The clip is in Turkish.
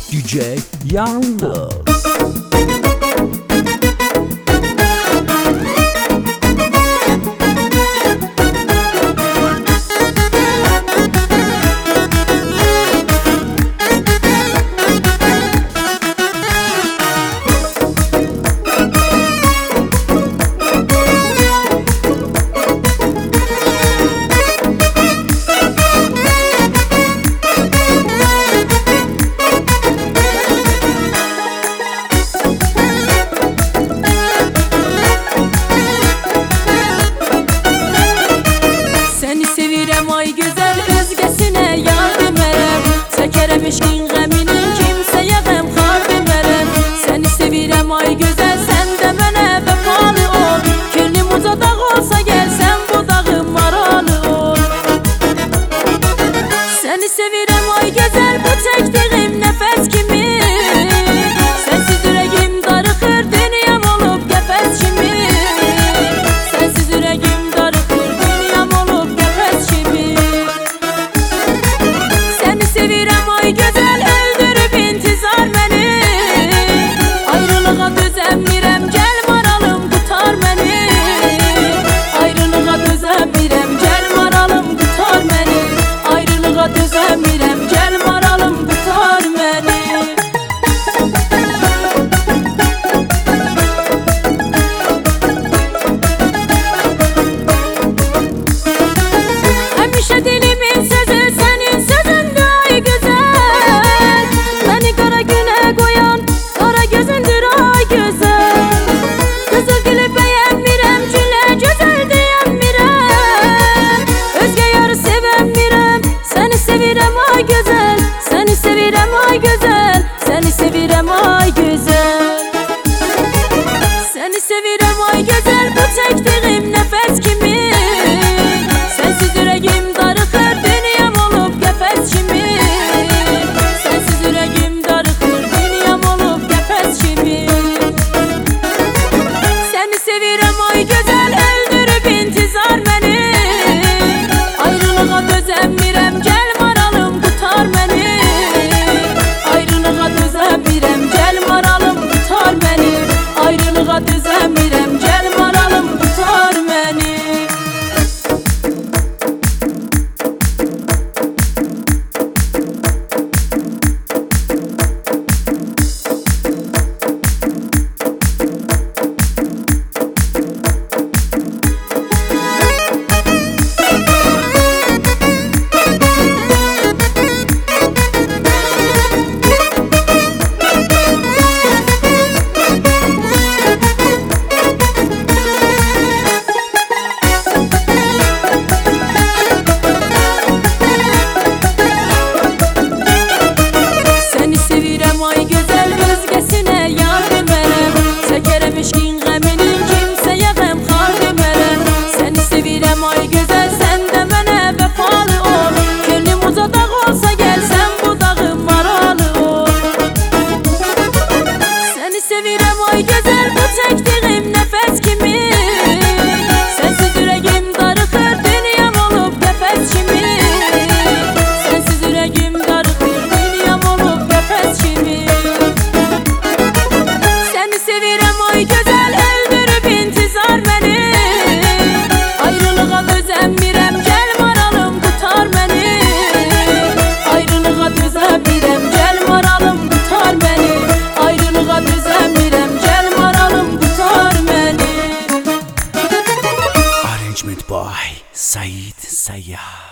DJ Yalnız. Ay güzel özgesine yardım verem, çekerem eşkin geminin kimseye gem kalbim verem. Seni sevirem ay güzel, sen de mene vefalı ol. Könlüm uca dağ olsa gelsen bu dağım maralı ol. Seni sevirem ay güzel, bu çektiğim nefes kimi. Sensiz yüreğim darıkır, dünyam olup gefes kimi. Sensiz yüreğim darıkır, dünyam olup gefes kimi. Sevirem ay güzel, öldürüp intizar beni. Ayrılığa düzenmirem, gel maralım tutar beni. Ayrılığa düzenmirem, gel maralım tutar beni. Ayrılığa düzenmirem, gel maralım tutar beni. Hemşe dilimin sözü senin sözün. Beni kara güne koyan kara gözündür ay güzel. Kızıl gülü beğenmirem, güle güzel diyenmirem. Özge yarı sevenmirem, seni sevirem ay güzel. Seni sevirem ay güzel, seni sevirem ay güzel. Seni sevirem ay güzel, bu çektiğim nefes kimi. Sensiz yüreğim darıkır, dünyam olup gefes kimi. Sevirem ay güzel, öldürüp intizar beni. Ayrılığa düzenmirem, gel maralım tutar beni. Ayrılığa düzenmirem, gel maralım tutar beni. Ayrılığa düzenmirem, gel maralım tutar beni. Ay güzel özgesine yardım verem, çekerem eşkin geminin kimseye gem kalbim verem. Seni sevirem ay güzel, sen de mene vefalı ol. Könlüm uca dağ olsa gelsen bu dağım maralı ol. Seni sevirem ay güzel, bu çektiğim nefes kimi. Sensiz yüreğim darıkır, dünyam olup gefes kimi. Sensiz yüreğim darıkır, dünyam olup gefes kimi. Sevirem ay güzel, öldürüp intizar beni. Ayrılığa düzenmirem, gel maralım tutar beni. Ayrılığa düzenmirem, gel maralım tutar beni. Ayrılığa düzenmirem, gel maralım tutar beni. Arrangement by Said Sayyah.